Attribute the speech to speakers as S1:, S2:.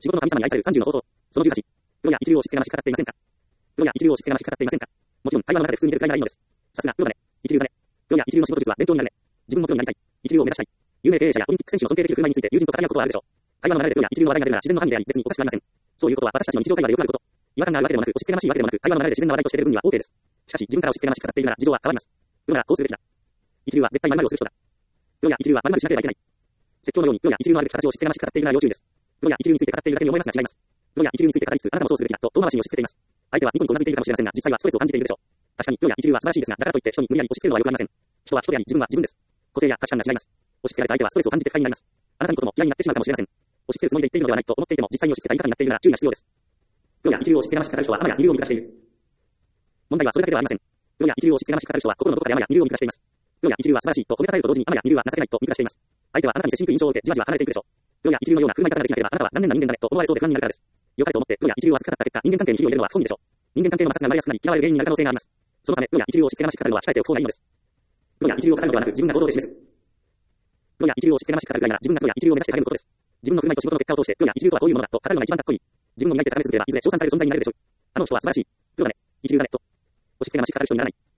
S1: 仕事の神様に愛される30の弟。その18。プロや一流を押し付けがましく語っていませんか。プロや一流を押し付けがましく語っていませんか。もちろん、会話の中で普通に出るくらいならいいのです。さすが、プロだね。一流だね。プロや一流の仕事術は伝統になるね。自分もプロになりたい。一流を目指したい。有名経営者やオリンピック選手の尊敬できる振る舞いについて友人と語り合うことはあるでしょう。会話の流れでプロや一流の話題が出るなら自然の範囲であり、別におかしくありません。そういうことは私たちの日常会話でよくあること。違和感があるわけでもなく、押し付けがましいわけでもなく、会話の流れで自然な話題として出る分には OK です。しかし、自分から押し付けがましく語っているなら事情は変わります。プロならこうするべきだ。一流は絶対〇〇をする人だ。プロや一流は〇〇しなければいけない。説教のようにプロや一流のあるべき形を押し付けがましく語っているなら要注意です。プロや一流について語っているだけに思えますが違います。プロや一流について語りつつあなたもそうするべきだと遠回しに押し付けています。相手はニコニコうなずいているかもしれませんが、実際はストレスを感じているでしょう。確かにプロや一流は素晴らしいですが、だからといって人に無理やり押し付けるのはよくありません。人は人であり、自分は自分です。個性や価値観が違います。押し付けられた相手はストレスを感じて不快になります。あなたのことも嫌になってしまうかもしれません。押し付けるつもりで言っているのではないと思っていても、実際に押し付けた言い方になっているなら注意が必要です。プロや一流を押し付けがましく語る人は天や二流を見下している。問題はそれだけではありません。プロや一流を押し付けがましく語る人は心のどこかで天や二流を見下しています。プロや一流は素晴らしいと褒めたたえると同時に天や二流は情けないと見下しています。相手はあなたに接しにくい印象を受け、じわじわ離れていくでしょう。プロや一流のような振る舞い方ができなければ、あなたは残念な人間だねと思われそうで不安になるからです。良かれと思ってプロや一流を扱った結果、人間関係に火を入れるのは不本意でしょう。人間関係の摩擦が生まれやすくなり、嫌われる原因になる可能性があります。そのため、プロや一流を押し付けがましく語るのは控えておく方がいいのです。プロや一流を語るのではなく、自分が行動で示す。プロや一流を押し付けがましく語るぐらいなら、自分がプロや一流を目指して語ることです。自分の振る舞いと仕事の結果を通して、プロや一流とはこういうものだと語るのが一番かっこいい。自分を磨いて高め続ければ、いずれ称賛される存在になるでしょう。あの人は素晴らしい。プロだね。一流だねと。押し付けがましく語る人にならない。